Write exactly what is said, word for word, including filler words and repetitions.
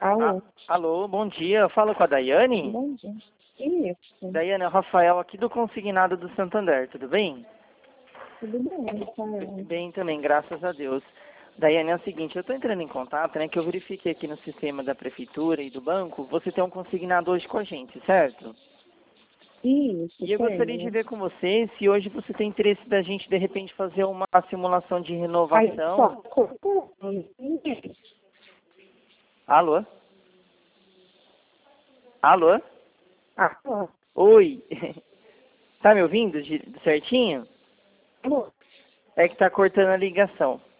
Ah, Alô? alô, bom dia. Fala com a Daiane? Bom dia. Isso. Daiane, é o Rafael aqui do Consignado do Santander, tudo bem? Tudo bem, Rafael? Bem também, graças a Deus. Daiane, é o seguinte, eu estou entrando em contato, né, que eu verifiquei aqui no sistema da prefeitura e do banco, você tem um consignado hoje com a gente, certo? Isso, E eu gostaria de tenho. ver com você se hoje você tem interesse da gente, de repente, fazer uma simulação de Aí, só, renovação. cortou. Alô? Alô? Ah, ó. Oi? Tá me ouvindo de- certinho? Alô? É que tá cortando a ligação.